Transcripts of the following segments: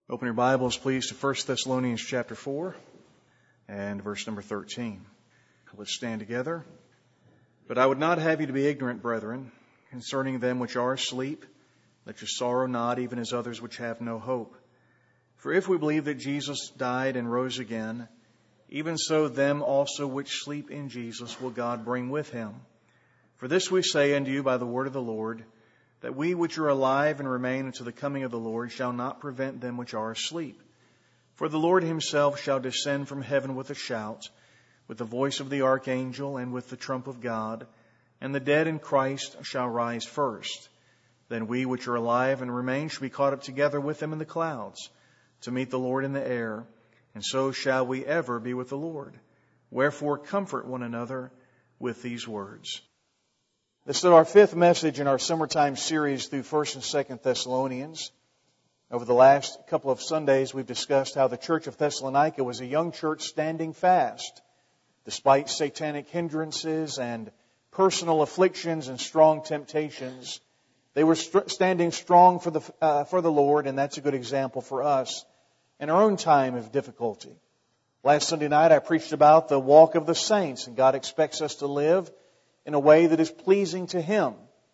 Open your Bibles, please, to 1 Thessalonians chapter 4 and verse number 13. Let's stand together. But I would not have you to be ignorant, brethren, concerning them which are asleep, that you sorrow not, even as others which have no hope. For if we believe that Jesus died and rose again, even so them also which sleep in Jesus will God bring with him. For this we say unto you by the word of the Lord, that we which are alive and remain unto the coming of the Lord shall not prevent them which are asleep. For the Lord himself shall descend from heaven with a shout, with the voice of the archangel, and with the trump of God, and the dead in Christ shall rise first. Then we which are alive and remain shall be caught up together with them in the clouds, to meet the Lord in the air, and so shall we ever be with the Lord. Wherefore comfort one another with these words. This is our fifth message in our summertime series through 1st and 2nd Thessalonians. Over the last couple of Sundays, we've discussed how the church of Thessalonica was a young church standing fast, despite satanic hindrances and personal afflictions and strong temptations. They were standing strong for the Lord, and that's a good example for us in our own time of difficulty. Last Sunday night, I preached about the walk of the saints, and God expects us to live in a way that is pleasing to Him.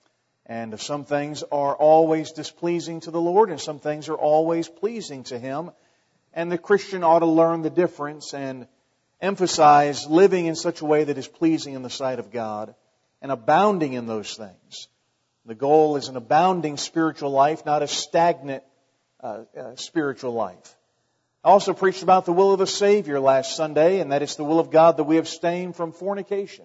And some things are always displeasing to the Lord, and some things are always pleasing to Him. And the Christian ought to learn the difference and emphasize living in such a way that is pleasing in the sight of God and abounding in those things. The goal is an abounding spiritual life, not a stagnant spiritual life. I also preached about the will of the Savior last Sunday, and that it's the will of God that we abstain from fornication,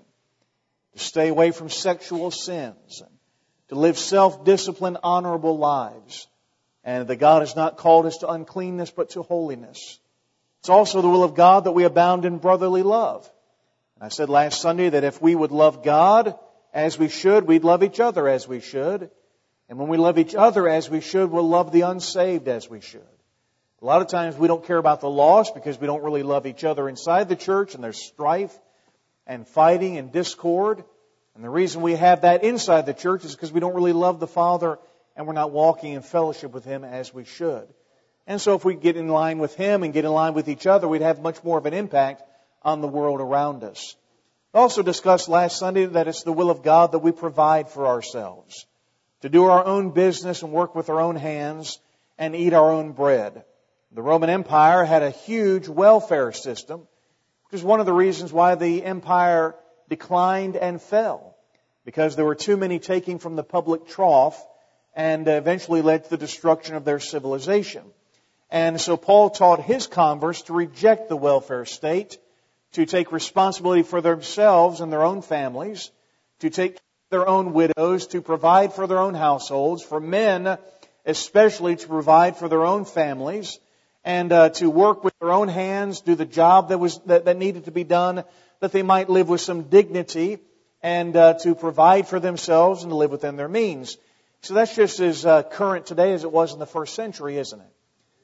to stay away from sexual sins, to live self-disciplined, honorable lives, and that God has not called us to uncleanness but to holiness. It's also the will of God that we abound in brotherly love. And I said last Sunday that if we would love God as we should, we'd love each other as we should. And when we love each other as we should, we'll love the unsaved as we should. A lot of times we don't care about the lost because we don't really love each other inside the church, and there's strife and fighting and discord. And the reason we have that inside the church is because we don't really love the Father and we're not walking in fellowship with Him as we should. And so if we get in line with Him and get in line with each other, we'd have much more of an impact on the world around us. I also discussed last Sunday that it's the will of God that we provide for ourselves, to do our own business and work with our own hands and eat our own bread. The Roman Empire had a huge welfare system, which is one of the reasons why the empire declined and fell, because there were too many taking from the public trough and eventually led to the destruction of their civilization. And so Paul taught his converts to reject the welfare state, to take responsibility for themselves and their own families, to take their own widows, to provide for their own households, for men especially to provide for their own families, and to work with their own hands, do the job that needed to be done, that they might live with some dignity, and to provide for themselves and to live within their means. So that's just as current today as it was in the first century, isn't it?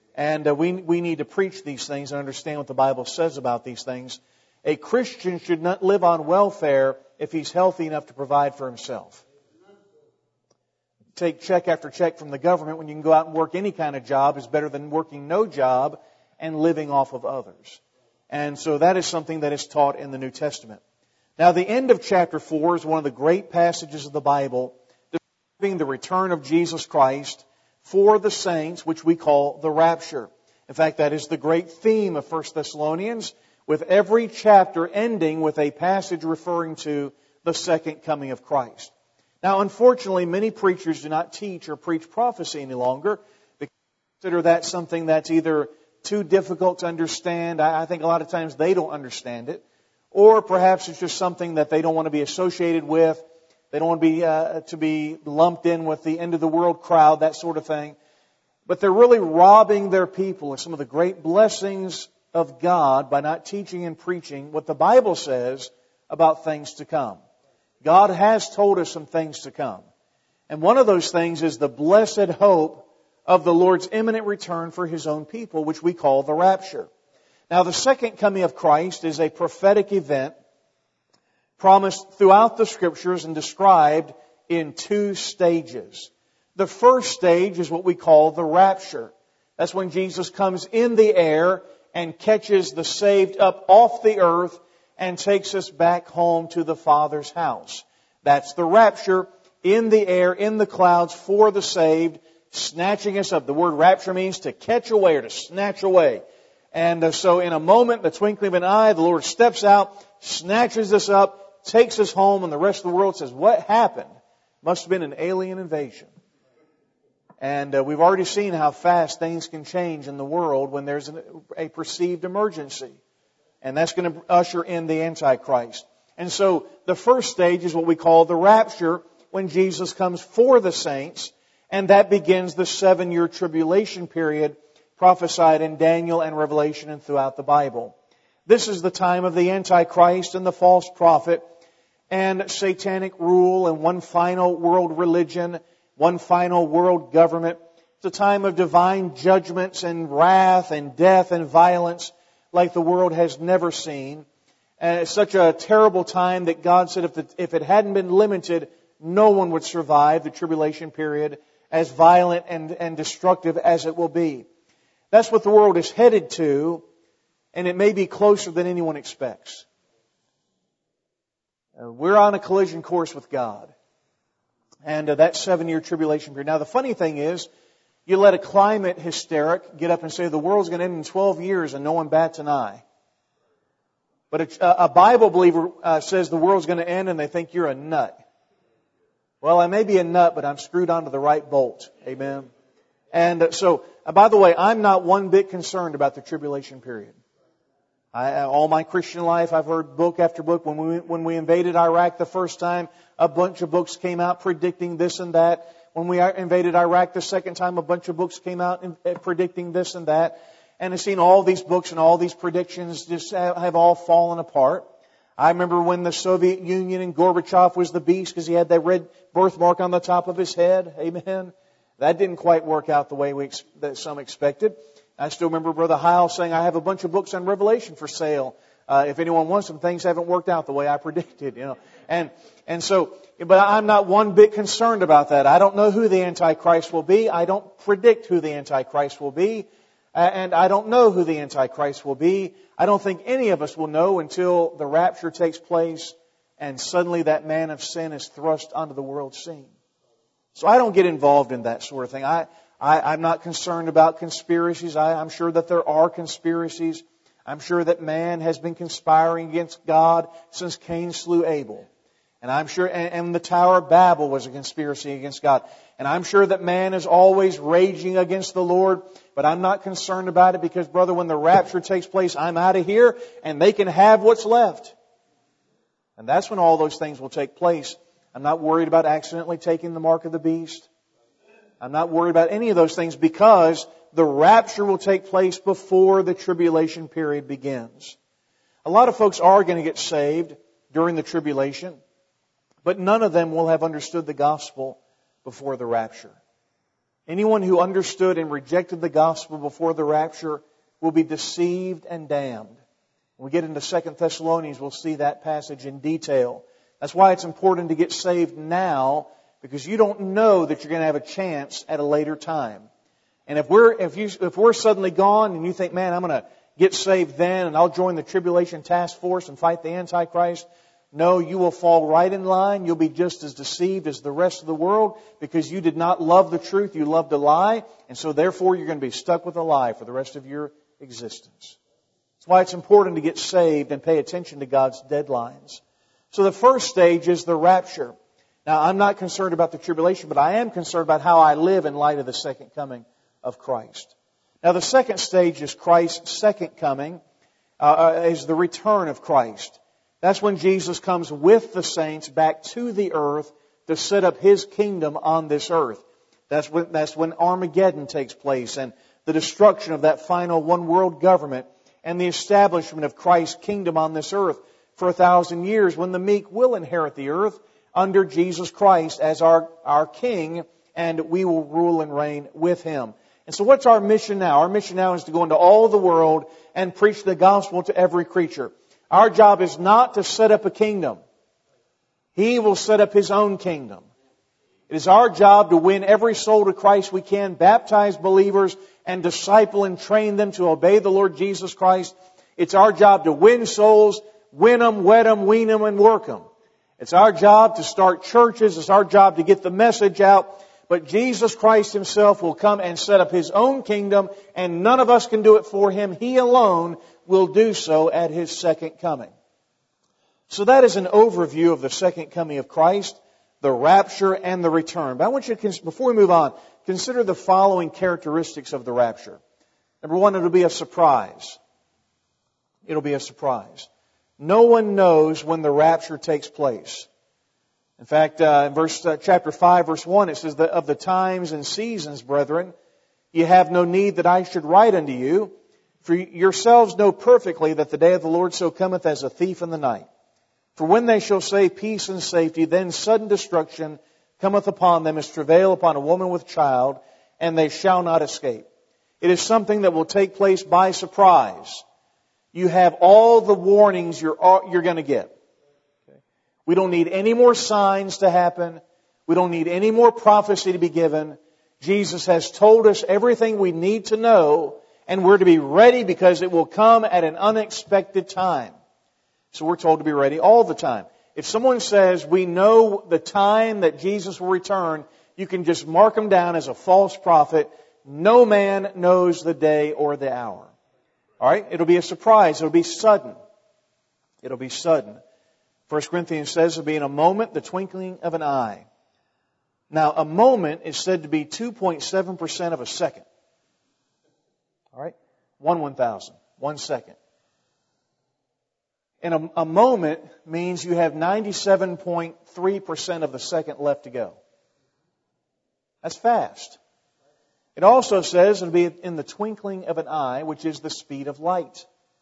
And we need to preach these things and understand what the Bible says about these things. A Christian should not live on welfare if he's healthy enough to provide for himself. Take check after check from the government when you can go out and work any kind of job is better than working no job and living off of others. And so that is something that is taught in the New Testament. Now, the end of chapter 4 is one of the great passages of the Bible describing the return of Jesus Christ for the saints, which we call the rapture. In fact, that is the great theme of 1 Thessalonians, with every chapter ending with a passage referring to the second coming of Christ. Now, unfortunately, many preachers do not teach or preach prophecy any longer because they consider that something that's either too difficult to understand. I think a lot of times they don't understand it. Or perhaps it's just something that they don't want to be associated with. They don't want to be lumped in with the end of the world crowd, that sort of thing. But they're really robbing their people of some of the great blessings of God by not teaching and preaching what the Bible says about things to come. God has told us some things to come. And one of those things is the blessed hope of the Lord's imminent return for His own people, which we call the rapture. Now, the second coming of Christ is a prophetic event promised throughout the Scriptures and described in two stages. The first stage is what we call the rapture. That's when Jesus comes in the air and catches the saved up off the earth and takes us back home to the Father's house. That's the rapture, in the air, in the clouds, for the saved, snatching us up. The word rapture means to catch away or to snatch away. And so in a moment, the twinkling of an eye, the Lord steps out, snatches us up, takes us home, and the rest of the world says, what happened? Must have been an alien invasion. And we've already seen how fast things can change in the world when there's a perceived emergency. And that's going to usher in the Antichrist. And so the first stage is what we call the rapture, when Jesus comes for the saints. And that begins the 7-year tribulation period prophesied in Daniel and Revelation and throughout the Bible. This is the time of the Antichrist and the false prophet and satanic rule and one final world religion, one final world government. It's a time of divine judgments and wrath and death and violence like the world has never seen. And it's such a terrible time that God said if it hadn't been limited, no one would survive the tribulation period, as violent and destructive as it will be. That's what the world is headed to, and it may be closer than anyone expects. We're on a collision course with God. And that 7-year tribulation period. Now the funny thing is, you let a climate hysteric get up and say the world's going to end in 12 years and no one bats an eye. But a Bible believer says the world's going to end and they think you're a nut. Well, I may be a nut, but I'm screwed onto the right bolt. Amen. And so, by the way, I'm not one bit concerned about the tribulation period. All my Christian life, I've heard book after book. When we invaded Iraq the first time, a bunch of books came out predicting this and that. When we invaded Iraq the second time, a bunch of books came out predicting this and that. And I've seen all these books and all these predictions just have all fallen apart. I remember when the Soviet Union and Gorbachev was the beast because he had that red birthmark on the top of his head. Amen. That didn't quite work out the way that some expected. I still remember Brother Heil saying, I have a bunch of books on Revelation for sale. If anyone wants them, things haven't worked out the way I predicted, you know. And so, but I'm not one bit concerned about that. I don't know who the Antichrist will be. I don't predict who the Antichrist will be. And I don't know who the Antichrist will be. I don't think any of us will know until the rapture takes place and suddenly that man of sin is thrust onto the world scene. So I don't get involved in that sort of thing. I'm not concerned about conspiracies. I'm sure that there are conspiracies. I'm sure that man has been conspiring against God since Cain slew Abel. And I'm sure, and the Tower of Babel was a conspiracy against God. And I'm sure that man is always raging against the Lord, but I'm not concerned about it because, brother, when the rapture takes place, I'm out of here and they can have what's left. And that's when all those things will take place. I'm not worried about accidentally taking the mark of the beast. I'm not worried about any of those things because the rapture will take place before the tribulation period begins. A lot of folks are going to get saved during the tribulation, but none of them will have understood the gospel before the rapture. Anyone who understood and rejected the gospel before the rapture will be deceived and damned. When we get into 2 Thessalonians, we'll see that passage in detail. That's why it's important to get saved now, because you don't know that you're going to have a chance at a later time. And if we're suddenly gone and you think, man, I'm going to get saved then and I'll join the tribulation task force and fight the Antichrist, no, you will fall right in line. You'll be just as deceived as the rest of the world because you did not love the truth. You loved a lie. And so therefore you're going to be stuck with a lie for the rest of your existence. That's why it's important to get saved and pay attention to God's deadlines. So the first stage is the rapture. Now, I'm not concerned about the tribulation, but I am concerned about how I live in light of the second coming of Christ. Now, the second stage is Christ's second coming, is the return of Christ. That's when Jesus comes with the saints back to the earth to set up His kingdom on this earth. That's when Armageddon takes place and the destruction of that final one world government and the establishment of Christ's kingdom on this earth for 1,000 years, when the meek will inherit the earth under Jesus Christ as our King, and we will rule and reign with Him. And so what's our mission now? Our mission now is to go into all the world and preach the gospel to every creature. Our job is not to set up a kingdom. He will set up His own kingdom. It is our job to win every soul to Christ we can, baptize believers, and disciple and train them to obey the Lord Jesus Christ. It's our job to win souls, win them, wed them, wean them, and work them. It's our job to start churches. It's our job to get the message out. But Jesus Christ Himself will come and set up His own kingdom, and none of us can do it for Him. He alone will do so at His second coming. So that is an overview of the second coming of Christ, the rapture, and the return. But I want you to, before we move on, consider the following characteristics of the rapture. Number one, it'll be a surprise. It'll be a surprise. No one knows when the rapture takes place. In fact, in chapter 5, verse 1, it says, of the times and seasons, brethren, ye have no need that I should write unto you, for yourselves know perfectly that the day of the Lord so cometh as a thief in the night. For when they shall say peace and safety, then sudden destruction cometh upon them as travail upon a woman with child, and they shall not escape. It is something that will take place by surprise. You have all the warnings you're going to get. We don't need any more signs to happen. We don't need any more prophecy to be given. Jesus has told us everything we need to know, and we're to be ready because it will come at an unexpected time. So we're told to be ready all the time. If someone says we know the time that Jesus will return, you can just mark them down as a false prophet. No man knows the day or the hour. All right? It'll be a surprise. It'll be sudden. It'll be sudden. 1 Corinthians says it'll be in a moment, the twinkling of an eye. Now, a moment is said to be 2.7% of a second. All right? 1/1000. 1 second. And a moment means you have 97.3% of the second left to go. That's fast. It also says it'll be in the twinkling of an eye, which is the speed of light.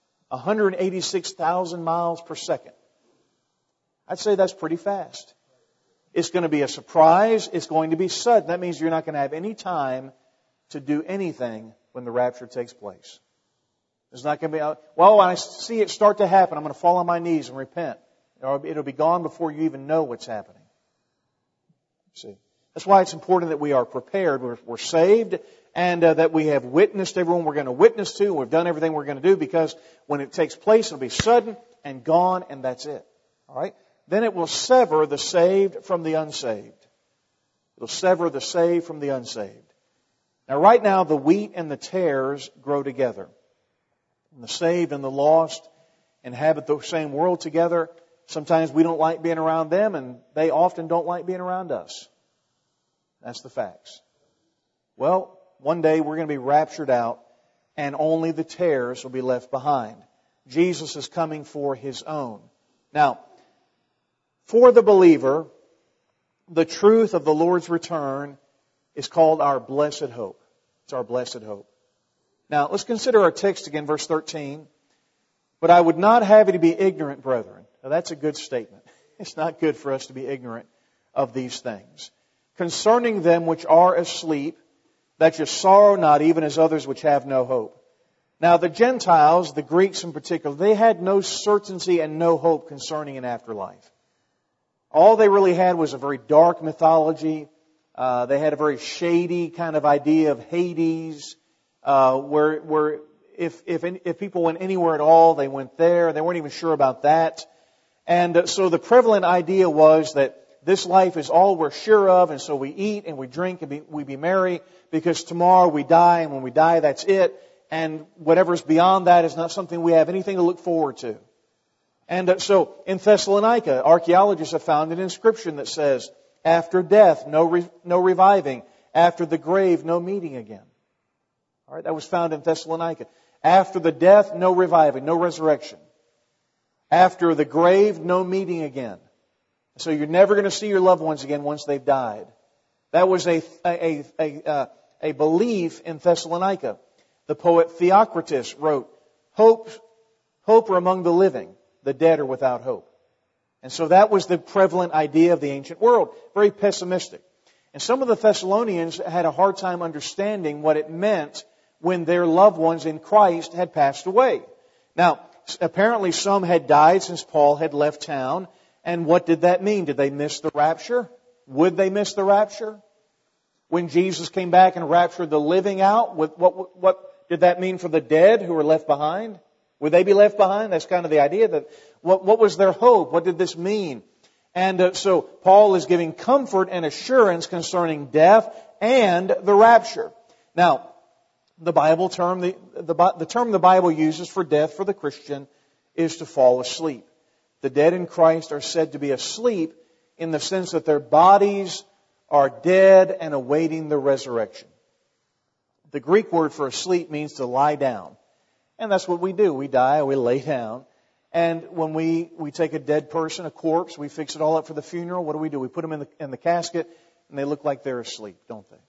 186,000 miles per second. I'd say that's pretty fast. It's going to be a surprise. It's going to be sudden. That means you're not going to have any time to do anything when the rapture takes place. It's not going to be, well, when I see it start to happen, I'm going to fall on my knees and repent. It'll be gone before you even know what's happening. See, that's why it's important that we are prepared. We're saved, and that we have witnessed everyone we're going to witness to. We've done everything we're going to do, because when it takes place, it'll be sudden and gone, and that's it. All right? Then it will sever the saved from the unsaved. It'll sever the saved from the unsaved. Now, right now, the wheat and the tares grow together. And the saved and the lost inhabit the same world together. Sometimes we don't like being around them, and they often don't like being around us. That's the facts. Well, one day we're going to be raptured out, and only the tares will be left behind. Jesus is coming for His own. Now, for the believer, the truth of the Lord's return is called our blessed hope. It's our blessed hope. Now, let's consider our text again, verse 13. But I would not have you to be ignorant, brethren. Now, that's a good statement. It's not good for us to be ignorant of these things. Concerning them which are asleep, that you sorrow not, even as others which have no hope. Now, the Gentiles, the Greeks in particular, they had no certainty and no hope concerning an afterlife. All they really had was a very dark mythology. They had a very shady kind of idea of Hades, where if people went anywhere at all, they went there. They weren't even sure about that. And so the prevalent idea was that this life is all we're sure of, and so we eat and we drink and we be merry, because tomorrow we die, and when we die, that's it. And whatever's beyond that is not something we have anything to look forward to. And so in Thessalonica, archaeologists have found an inscription that says, after death, no reviving. After the grave, no meeting again. All right, that was found in Thessalonica. After the death, no reviving, no resurrection. After the grave, no meeting again. So you're never going to see your loved ones again once they've died. That was a belief in Thessalonica. The poet Theocritus wrote, Hope are among the living, the dead are without hope. And so that was the prevalent idea of the ancient world. Very pessimistic. And some of the Thessalonians had a hard time understanding what it meant when their loved ones in Christ had passed away. Now, apparently some had died since Paul had left town. And what did that mean? Did they miss the rapture? would they miss the rapture? When Jesus came back and raptured the living out, what did that mean for the dead who were left behind? Would they be left behind? That's kind of the idea. That what was their hope? What did this mean? And so Paul is giving comfort and assurance concerning death and the rapture. Now, the Bible term, the term the Bible uses for death for the Christian is to fall asleep. The dead in Christ are said to be asleep in the sense that their bodies are dead and awaiting the resurrection. The Greek word for asleep means to lie down. And that's what we do. We die, we lay down. And when we take a dead person, a corpse, we fix it all up for the funeral, what do? We put them in the casket, and they look like they're asleep, don't they?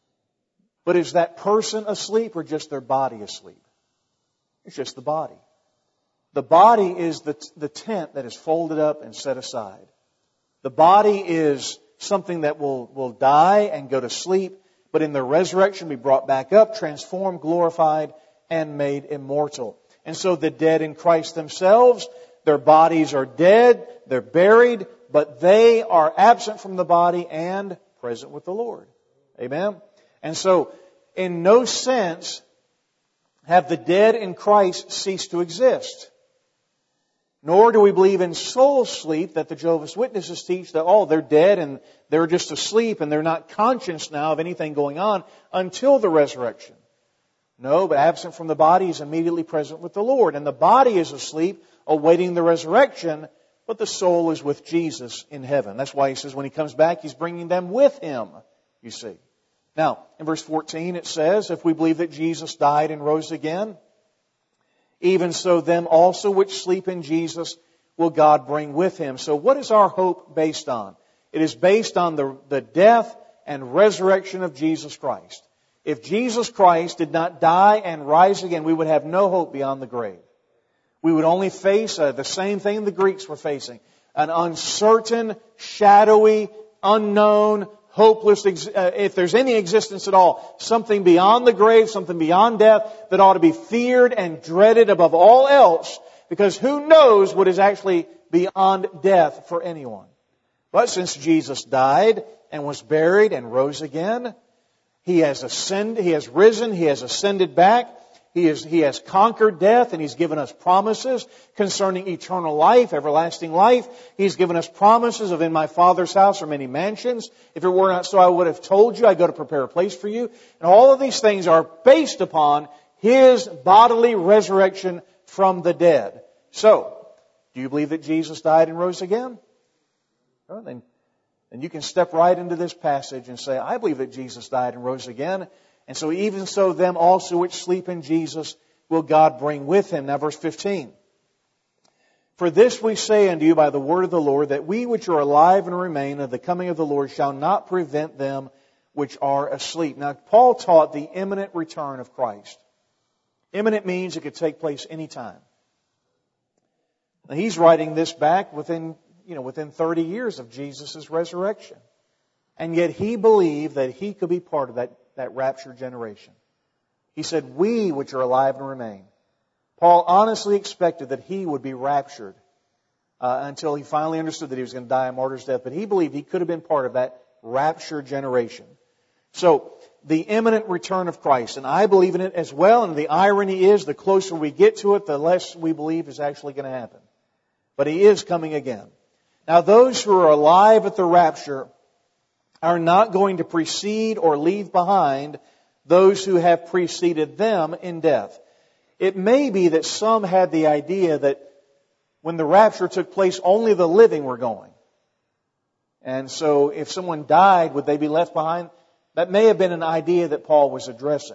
But is that person asleep or just their body asleep? It's just the body. The body is the tent that is folded up and set aside. The body is something that will die and go to sleep, but in the resurrection be brought back up, transformed, glorified, and made immortal. And so the dead in Christ themselves, their bodies are dead, they're buried, but they are absent from the body and present with the Lord. Amen? And so, in no sense have the dead in Christ ceased to exist. Nor do we believe in soul sleep that the Jehovah's Witnesses teach that, they're dead and they're just asleep and they're not conscious now of anything going on until the resurrection. No, but absent from the body is immediately present with the Lord. And the body is asleep, awaiting the resurrection, but the soul is with Jesus in heaven. That's why he says when he comes back, he's bringing them with him, you see. Now, in verse 14 it says, if we believe that Jesus died and rose again, even so them also which sleep in Jesus will God bring with him. So what is our hope based on? It is based on the death and resurrection of Jesus Christ. If Jesus Christ did not die and rise again, we would have no hope beyond the grave. We would only face the same thing the Greeks were facing. An uncertain, shadowy, unknown, hopeless, if there's any existence at all, something beyond the grave, something beyond death that ought to be feared and dreaded above all else, because who knows what is actually beyond death for anyone. But since Jesus died and was buried and rose again, He has ascended, He has risen, He has ascended back. He has conquered death, and He's given us promises concerning eternal life, everlasting life. He's given us promises of in my Father's house are many mansions. If it were not so, I would have told you, I go to prepare a place for you. And all of these things are based upon His bodily resurrection from the dead. So, do you believe that Jesus died and rose again? Well, then you can step right into this passage and say, I believe that Jesus died and rose again. And so even so them also which sleep in Jesus will God bring with Him. Now verse 15. For this we say unto you by the word of the Lord, that we which are alive and remain of the coming of the Lord shall not prevent them which are asleep. Now Paul taught the imminent return of Christ. Imminent means it could take place any time. Now he's writing this back within 30 years of Jesus' resurrection. And yet he believed that he could be part of that rapture generation. He said, we which are alive and remain. Paul honestly expected that he would be raptured until he finally understood that he was going to die a martyr's death. But he believed he could have been part of that rapture generation. So, the imminent return of Christ. And I believe in it as well. And the irony is, the closer we get to it, the less we believe is actually going to happen. But He is coming again. Now, those who are alive at the rapture are not going to precede or leave behind those who have preceded them in death. It may be that some had the idea that when the rapture took place, only the living were going. And so if someone died, would they be left behind? That may have been an idea that Paul was addressing.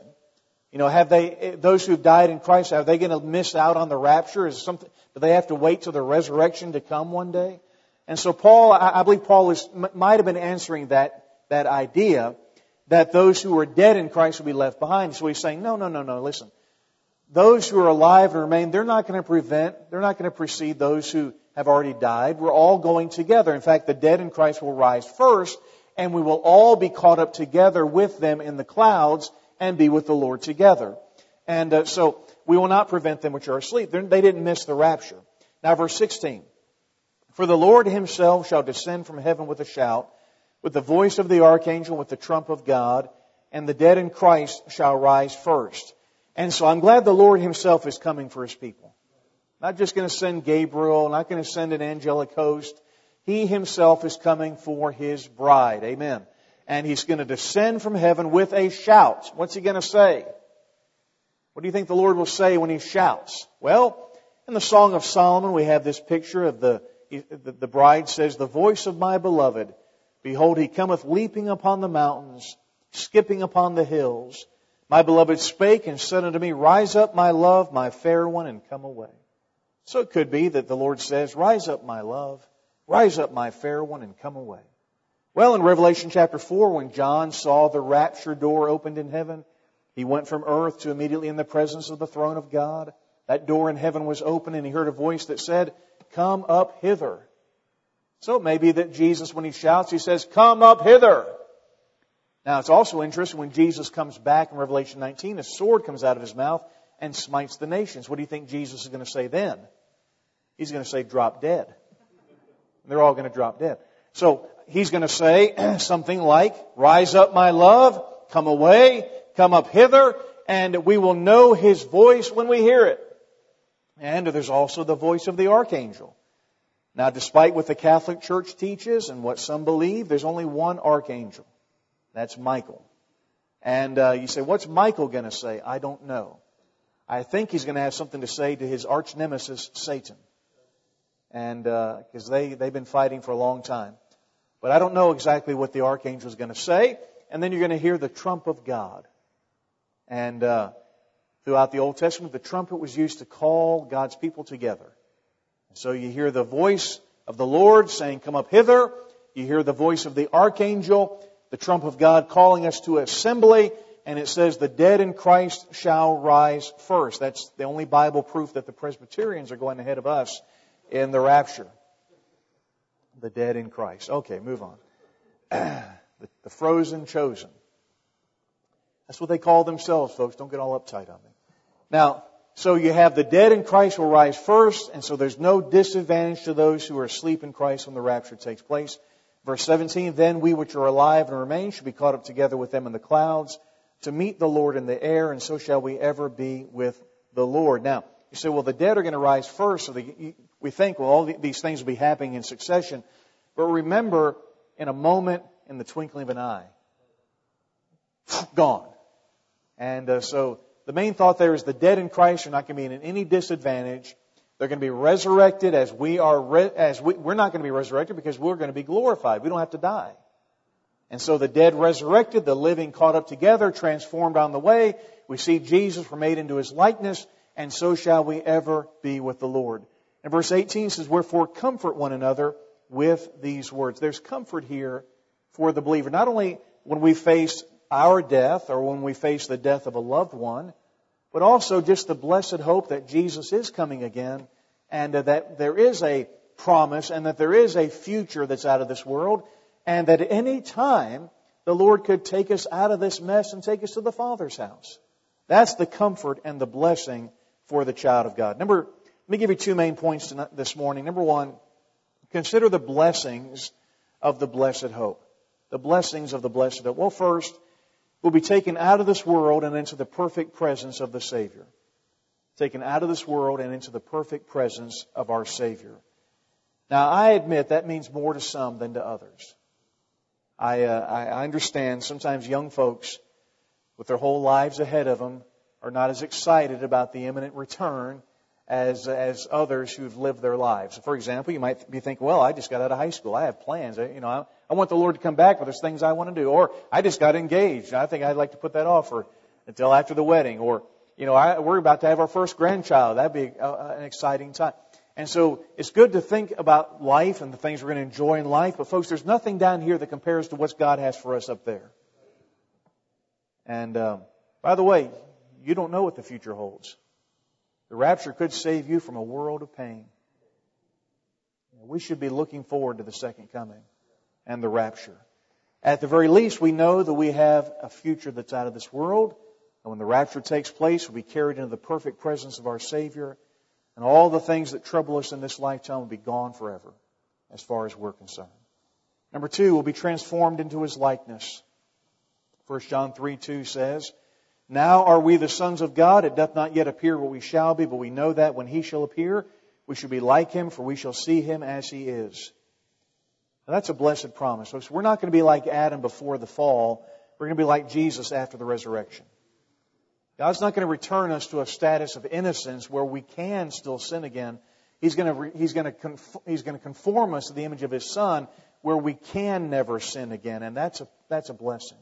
Those who have died in Christ, are they going to miss out on the rapture? Do they have to wait till the resurrection to come one day? And so I believe Paul might have been answering that idea that those who are dead in Christ will be left behind. So he's saying, no, listen. Those who are alive and remain, they're not going to precede those who have already died. We're all going together. In fact, the dead in Christ will rise first, and we will all be caught up together with them in the clouds and be with the Lord together. And so we will not prevent them which are asleep. They didn't miss the rapture. Now verse 16. For the Lord Himself shall descend from heaven with a shout, with the voice of the archangel, with the trump of God, and the dead in Christ shall rise first. And so I'm glad the Lord Himself is coming for His people. Not just going to send Gabriel, not going to send an angelic host. He Himself is coming for His bride. Amen. And He's going to descend from heaven with a shout. What's He going to say? What do you think the Lord will say when He shouts? Well, in the Song of Solomon, we have this picture of the bride says, "The voice of my beloved, behold, He cometh leaping upon the mountains, skipping upon the hills. My beloved spake and said unto me, Rise up, my love, my fair one, and come away." So it could be that the Lord says, "Rise up, my love, rise up, my fair one, and come away." Well, in Revelation chapter 4, when John saw the rapture door opened in heaven, he went from earth to immediately in the presence of the throne of God. That door in heaven was open, and he heard a voice that said, "Come up hither." So it may be that Jesus, when He shouts, He says, "Come up hither." Now, it's also interesting when Jesus comes back in Revelation 19, a sword comes out of His mouth and smites the nations. What do you think Jesus is going to say then? He's going to say, "Drop dead." They're all going to drop dead. So He's going to say something like, "Rise up, my love, come away, come up hither," and we will know His voice when we hear it. And there's also the voice of the archangel. Now, despite what the Catholic Church teaches and what some believe, there's only one archangel. That's Michael. And you say, what's Michael going to say? I don't know. I think he's going to have something to say to his arch nemesis, Satan. And because they've been fighting for a long time. But I don't know exactly what the archangel is going to say. And then you're going to hear the trump of God. And throughout the Old Testament, the trumpet was used to call God's people together. So you hear the voice of the Lord saying, "Come up hither." You hear the voice of the archangel, the trump of God calling us to assembly. And it says, "The dead in Christ shall rise first." That's the only Bible proof that the Presbyterians are going ahead of us in the rapture. The dead in Christ. Okay, move on. The frozen chosen. That's what they call themselves, folks. Don't get all uptight on me. Now, so you have the dead in Christ will rise first, and so there's no disadvantage to those who are asleep in Christ when the rapture takes place. Verse 17, "Then we which are alive and remain shall be caught up together with them in the clouds to meet the Lord in the air, and so shall we ever be with the Lord." Now, you say, well, the dead are going to rise first, so we think, well, all these things will be happening in succession. But remember, in a moment, in the twinkling of an eye, gone. And so the main thought there is the dead in Christ are not going to be in any disadvantage. They're going to be resurrected as we are. We're not going to be resurrected because we're going to be glorified. We don't have to die. And so the dead resurrected, the living caught up together, transformed on the way. We see Jesus, we're made into His likeness, and so shall we ever be with the Lord. And verse 18 says, "Wherefore comfort one another with these words." There's comfort here for the believer. Not only when we face our death or when we face the death of a loved one, but also just the blessed hope that Jesus is coming again and that there is a promise and that there is a future that's out of this world and that at any time the Lord could take us out of this mess and take us to the Father's house. That's the comfort and the blessing for the child of God. Let me give you two main points this morning. Number one, consider the blessings of the blessed hope. The blessings of the blessed hope. Well, first, we'll be taken out of this world and into the perfect presence of the Savior. Taken out of this world and into the perfect presence of our Savior. Now, I admit that means more to some than to others. I understand sometimes young folks, with their whole lives ahead of them, are not as excited about the imminent return as others who've lived their lives. For example, you might be thinking, well, I just got out of high school. I have plans. I want the Lord to come back, but there's things I want to do. Or I just got engaged. I think I'd like to put that off until after the wedding. Or, we're about to have our first grandchild. That'd be an exciting time. And so it's good to think about life and the things we're going to enjoy in life. But folks, there's nothing down here that compares to what God has for us up there. And by the way, you don't know what the future holds. The rapture could save you from a world of pain. We should be looking forward to the second coming and the rapture. At the very least, we know that we have a future that's out of this world. And when the rapture takes place, we'll be carried into the perfect presence of our Savior. And all the things that trouble us in this lifetime will be gone forever, as far as we're concerned. Number 2, we'll be transformed into His likeness. 1 John 3:2 says, Now are we the sons of God, it doth not yet appear what we shall be, but we know that when He shall appear, we shall be like Him, for we shall see Him as He is. Now that's a blessed promise. Folks, we're not going to be like Adam before the fall. We're going to be like Jesus after the resurrection. God's not going to return us to a status of innocence where we can still sin again. He's going to conform us to the image of His Son where we can never sin again. And that's a blessing.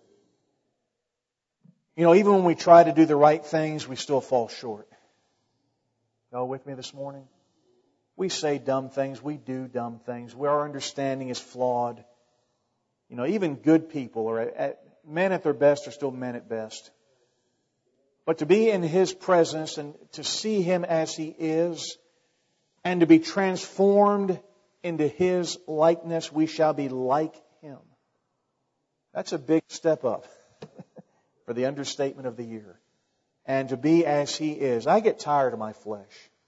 You know, even when we try to do the right things, we still fall short. Y'all with me this morning? We say dumb things. We do dumb things. Our understanding is flawed. You know, even good people, men at their best, are still men at best. But to be in His presence and to see Him as He is and to be transformed into His likeness, we shall be like Him. That's a big step up for the understatement of the year. And to be as He is. I get tired of my flesh.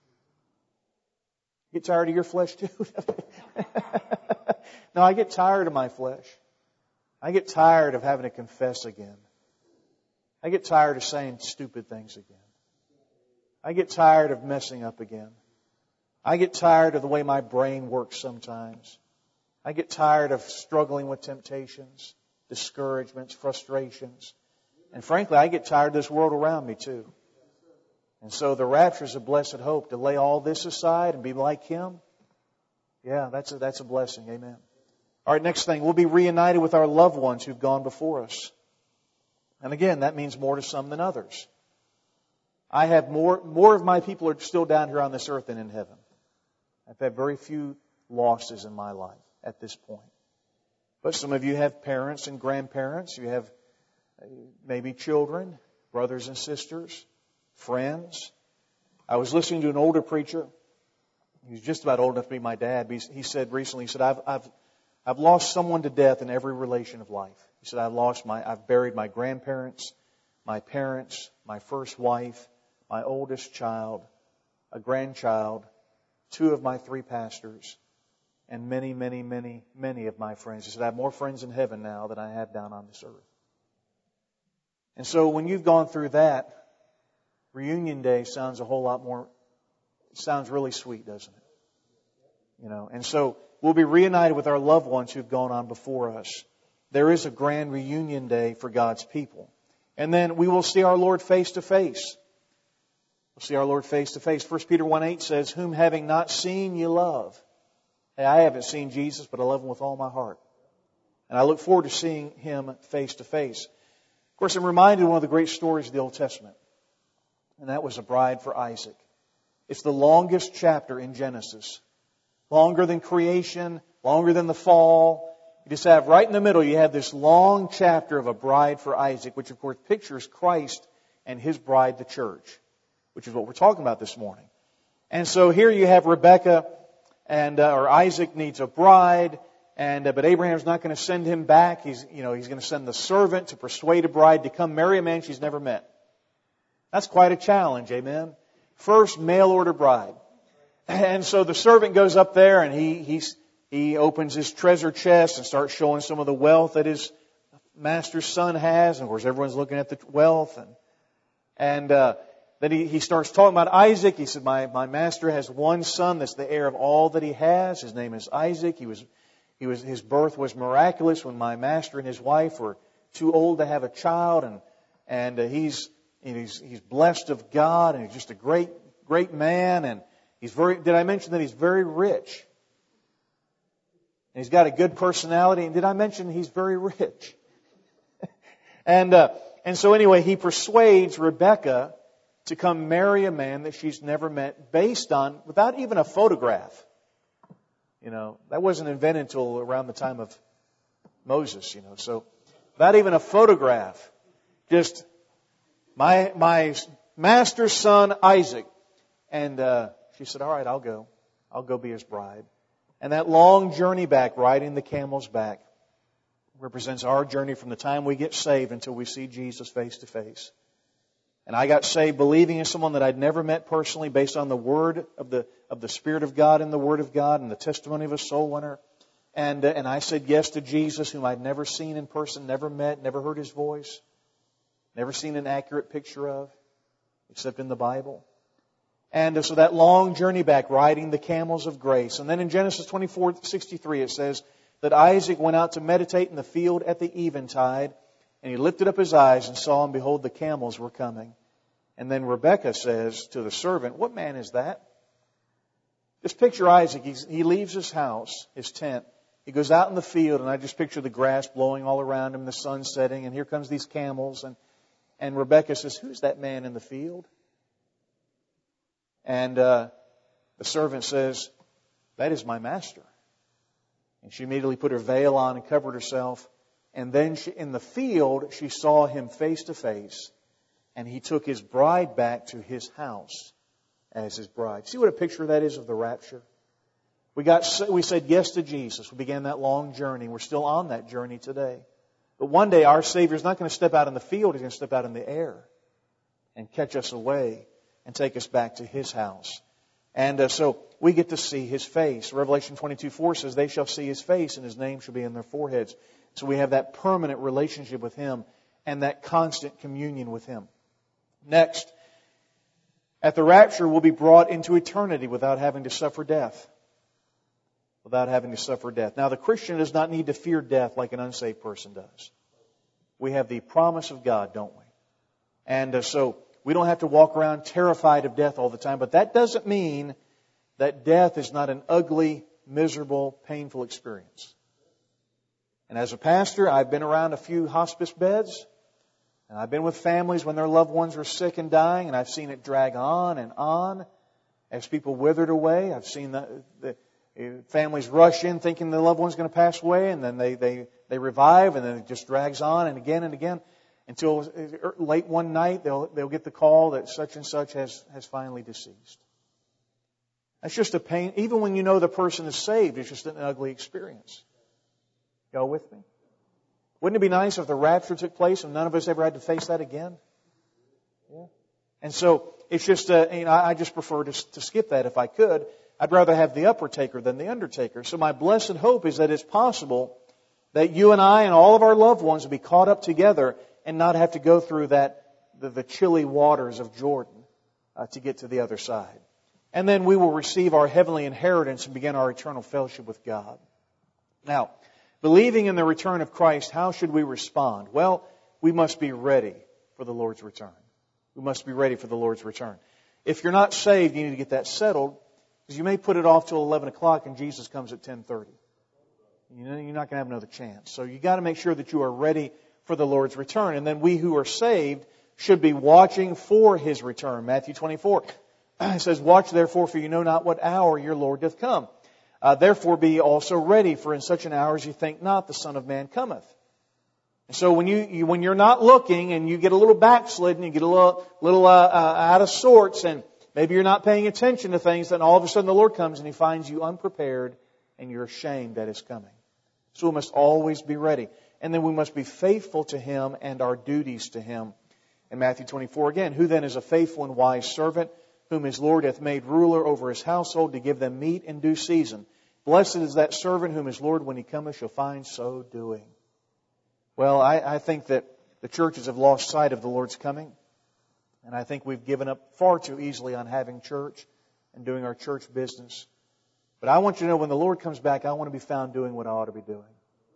Get tired of your flesh too? No, I get tired of my flesh. I get tired of having to confess again. I get tired of saying stupid things again. I get tired of messing up again. I get tired of the way my brain works sometimes. I get tired of struggling with temptations, discouragements, frustrations. And frankly, I get tired of this world around me too. And so the rapture is a blessed hope to lay all this aside and be like Him. Yeah, that's a blessing. Amen. All right, next thing. We'll be reunited with our loved ones who've gone before us. And again, that means more to some than others. I have more of my people are still down here on this earth than in heaven. I've had very few losses in my life at this point. But some of you have parents and grandparents. You have maybe children, brothers and sisters, friends. I was listening to an older preacher. He was just about old enough to be my dad. He said recently, I've lost someone to death in every relation of life. He said, I've buried my grandparents, my parents, my first wife, my oldest child, a grandchild, 2 of my 3 pastors, and many, many, many, many of my friends. He said, I have more friends in heaven now than I have down on this earth. And so when you've gone through that, reunion day sounds a whole lot more, it sounds really sweet, doesn't it? You know, and so we'll be reunited with our loved ones who've gone on before us. There is a grand reunion day for God's people. And then we will see our Lord face to face. We'll see our Lord face to face. 1 Peter 1:8 says, Whom having not seen you love. Hey, I haven't seen Jesus, but I love Him with all my heart. And I look forward to seeing Him face to face. Of course, I'm reminded of one of the great stories of the Old Testament. And that was a bride for Isaac. It's the longest chapter in Genesis. Longer than creation, longer than the fall. You just have right in the middle, you have this long chapter of a bride for Isaac, which of course pictures Christ and His bride, the church, which is what we're talking about this morning. And so here you have Rebekah, or Isaac needs a bride, but Abraham's not going to send him back. He's going to send the servant to persuade a bride to come marry a man she's never met. That's quite a challenge, amen. First mail order bride. And so the servant goes up there and he opens his treasure chest and starts showing some of the wealth that his master's son has. And of course, everyone's looking at the wealth. And then he starts talking about Isaac. He said, my master has one son that's the heir of all that he has. His name is Isaac. His birth was miraculous when my master and his wife were too old to have a child. And he's blessed of God, and he's just a great man. And did I mention that he's very rich? And he's got a good personality. And did I mention he's very rich? And so anyway, he persuades Rebekah to come marry a man that she's never met without even a photograph. You know, that wasn't invented until around the time of Moses, so without even a photograph. Just my master's son, Isaac. And she said, all right, I'll go. I'll go be his bride. And that long journey back, riding the camel's back, represents our journey from the time we get saved until we see Jesus face to face. And I got saved believing in someone that I'd never met personally, based on the word of the Spirit of God and the Word of God and the testimony of a soul winner. And I said yes to Jesus, whom I'd never seen in person, never met, never heard His voice, never seen an accurate picture of, except in the Bible. And so that long journey back, riding the camels of grace. And then in Genesis 24:63 it says that Isaac went out to meditate in the field at the eventide, and he lifted up his eyes and saw, and behold, the camels were coming. And then Rebekah says to the servant, "What man is that?" Just picture Isaac. He leaves his house, his tent. He goes out in the field, and I just picture the grass blowing all around him, the sun setting, and here comes these camels. And Rebekah says, "Who's that man in the field?" And the servant says, "That is my master." And she immediately put her veil on and covered herself. And then in the field, she saw him face to face. And he took his bride back to his house as his bride. See what a picture that is of the rapture? We said yes to Jesus. We began that long journey. We're still on that journey today. But one day our Savior is not going to step out in the field. He's going to step out in the air and catch us away and take us back to His house. And so we get to see His face. Revelation 22:4 says, "They shall see His face, and His name shall be in their foreheads." So we have that permanent relationship with Him and that constant communion with Him. Next, at the rapture, we'll be brought into eternity without having to suffer death. Without having to suffer death. Now, the Christian does not need to fear death like an unsaved person does. We have the promise of God, don't we? And so we don't have to walk around terrified of death all the time. But that doesn't mean that death is not an ugly, miserable, painful experience. And as a pastor, I've been around a few hospice beds. And I've been with families when their loved ones were sick and dying. And I've seen it drag on as people withered away. I've seen the families rush in thinking the loved one's going to pass away. And then they revive. And then it just drags on and again. Until late one night, they'll get the call that such and such has finally deceased. That's just a pain. Even when you know the person is saved, it's just an ugly experience. Y'all with me? Wouldn't it be nice if the rapture took place and none of us ever had to face that again? Yeah. And so it's just, I just prefer to skip that if I could. I'd rather have the upper taker than the undertaker. So my blessed hope is that it's possible that you and I and all of our loved ones will be caught up together and not have to go through the chilly waters of Jordan to get to the other side. And then we will receive our heavenly inheritance and begin our eternal fellowship with God. Now, believing in the return of Christ, how should we respond? Well, we must be ready for the Lord's return. We must be ready for the Lord's return. If you're not saved, you need to get that settled, because you may put it off till 11 o'clock and Jesus comes at 10:30. You're not going to have another chance. So you've got to make sure that you are ready for the Lord's return. And then we who are saved should be watching for His return. Matthew 24 it says, "Watch therefore, for you know not what hour your Lord doth come. Therefore be also ready, for in such an hour as you think not, the Son of Man cometh." And so when you're not looking and you get a little backslidden, you get a little out of sorts, and maybe you're not paying attention to things, then all of a sudden the Lord comes and He finds you unprepared and you're ashamed that His coming. So we must always be ready. And then we must be faithful to Him and our duties to Him. In Matthew 24 again, "Who then is a faithful and wise servant, whom his Lord hath made ruler over his household, to give them meat in due season? Blessed is that servant whom his Lord, when he cometh, shall find so doing." Well, I think that the churches have lost sight of the Lord's coming. And I think we've given up far too easily on having church and doing our church business. But I want you to know, when the Lord comes back, I want to be found doing what I ought to be doing.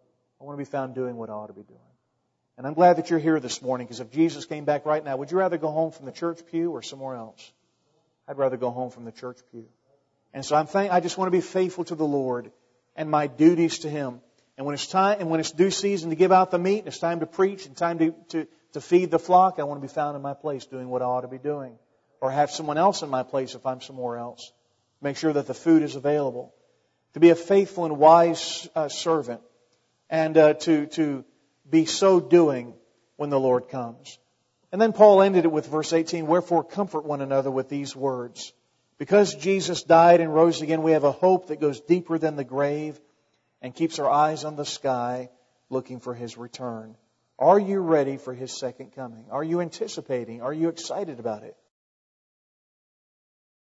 I want to be found doing what I ought to be doing. And I'm glad that you're here this morning, because if Jesus came back right now, would you rather go home from the church pew or somewhere else? I'd rather go home from the church pew. And so I just want to be faithful to the Lord and my duties to Him. And when it's time, and when it's due season to give out the meat, and it's time to preach, and time to feed the flock, I want to be found in my place doing what I ought to be doing. Or have someone else in my place if I'm somewhere else. Make sure that the food is available. To be a faithful and wise servant. And to be so doing when the Lord comes. And then Paul ended it with verse 18, "Wherefore comfort one another with these words. Because Jesus died and rose again, we have a hope that goes deeper than the grave and keeps our eyes on the sky, looking for His return." Are you ready for His second coming? Are you anticipating? Are you excited about it?